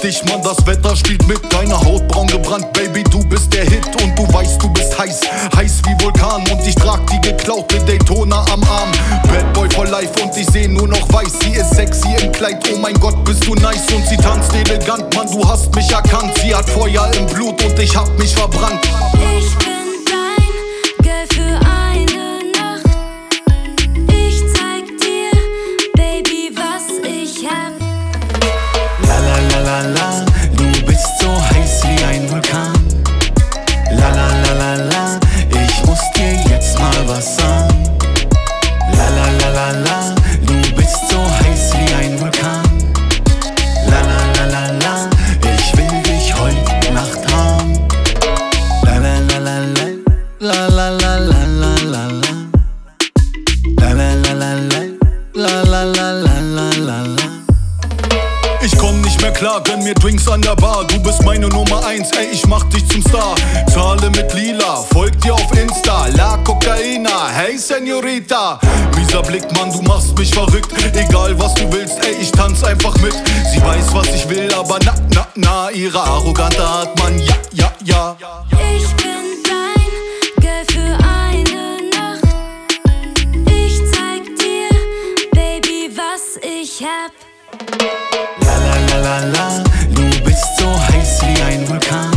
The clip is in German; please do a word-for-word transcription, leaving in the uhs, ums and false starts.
dich, Mann, das Wetter spielt mit. Deine Haut braun gebrannt, Baby, du bist der Hit. Und du weißt, du bist heiß, heiß wie Vulkan. Und ich trag die geklaute Daytona am Arm. Bad Boy for life und ich seh nur noch weiß. Sie ist sexy im Kleid, oh mein Gott, bist du nice. Und sie tanzt elegant, Mann, du hast mich erkannt. Sie hat Feuer im Blut und ich hab mich verbrannt. Ich bin dein Girl für eine Nacht. Ich zeig dir, Baby, was ich hab. La la la la la, du bist so heiß wie ein Vulkan. La la la la la, ich muss dir jetzt mal was sagen. La la la la la, du bist so heiß wie ein Vulkan. La la la la la, ich will dich heut Nacht haben. La la la la la, la la la la la la la. La la la la la, la la la la la la la. Ich komm nicht mehr klar, gönn mir Drinks an der Bar. Du bist meine Nummer eins, ey, ich mach dich zum Star. Zahle mit Lila, folg dir auf Insta. La Cocaina, hey Senorita. Mieser Blick, Mann, du machst mich verrückt. Egal was du willst, ey, ich tanz einfach mit. Sie weiß, was ich will, aber na, na, na. Ihre arrogante Art, Mann, ja, ja, ja. Ich bin dein Girl für eine Nacht. Ich zeig dir, Baby, was ich hab. La la la la la, du bist so heiß wie ein Vulkan.